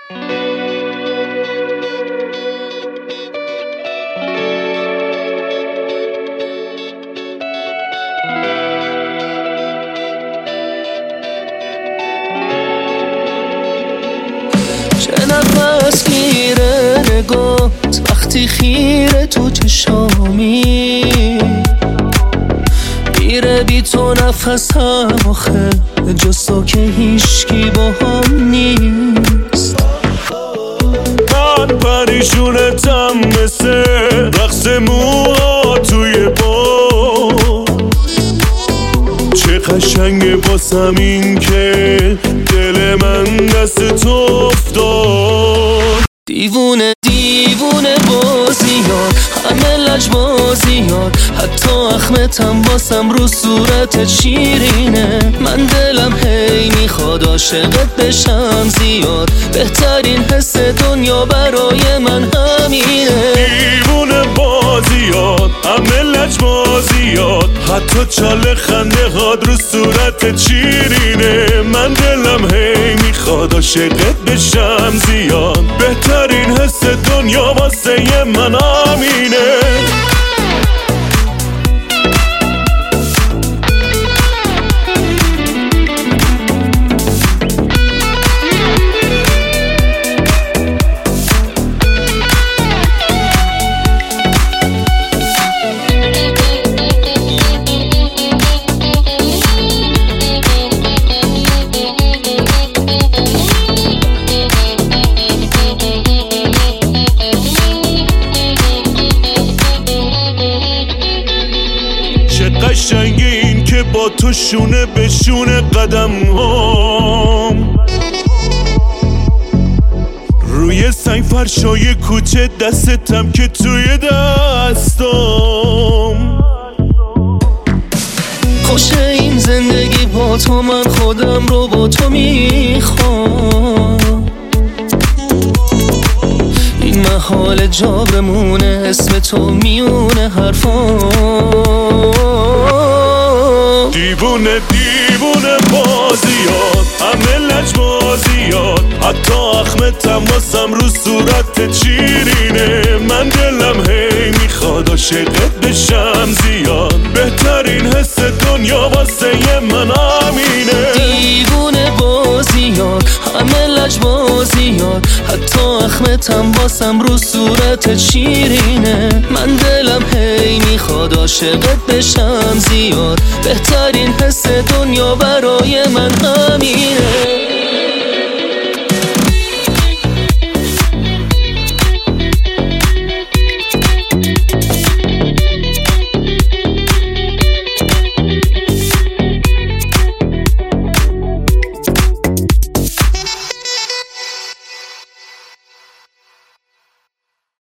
چه نفس گیره نگات وقتی خیره تو چشامی، میره بی تو نفسم آخه جز تو که هیچکی با هم نیست. من پریشونتم مثل رقص موها توی باد، چه قشنگه باسم این که دل من دست تو افتاد. دیوونه دیوونه بازیات، همه لجبازیات، حتی اخمتم باسم رو صورتت شیرینه. من دلم هی میخواد عاشقت بشم زیاد، بهترین حس دنیا برای من همینه. دیوونه بازیات، همه لجبازیات، حتی چاله خنده هاد رو صورتت شیرینه. من دلم هی میخواد عاشقت بشم زیاد، بهترین حس دنیا واسه من همینه. قشنگه این که با تو شونه به شونه قدم هم، روی سنگ فرشای کوچه دستتم که توی دستم. خوشه این زندگی با تو، من خودم رو با تو میخوام. این محال جا بمونه اسم تو میونه حرفام. دیوونه دیوونه بازیات، همه لجبازیات، حتی اخمتم واسم رو صورتت شیرینه. من دلم هی میخواد عاشقت بشم زیاد، بهترین حس دنیا واسه من همینه. دیوونه بازیات، همه لجبازیات، حتی اخمتم باسم رو صورتت شیرینه. من دلم هی میخواد عاشقت بشم زیاد، بهترین حس دنیا برای من همینه.